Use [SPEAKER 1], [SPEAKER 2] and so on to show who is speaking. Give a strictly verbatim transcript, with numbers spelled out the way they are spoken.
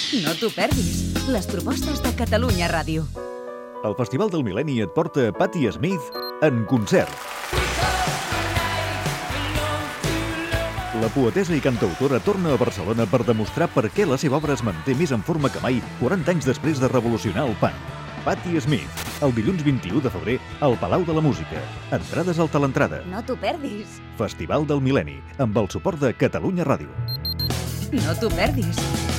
[SPEAKER 1] No t'ho perdis. Les propostes de Catalunya Ràdio.
[SPEAKER 2] El Festival del Mil·lenni et porta Patti Smith en concert. La poetessa i cantautora torna a Barcelona per demostrar per què la seva obra es manté més en forma que mai quaranta anys després de revolucionar el punk. Patti Smith, el dilluns vint-i-u de febrer al Palau de la Música. Entrades al Talentrada.
[SPEAKER 1] No t'ho perdis.
[SPEAKER 2] Festival del Mil·lenni, amb el suport de Catalunya Ràdio.
[SPEAKER 1] No t'ho perdis.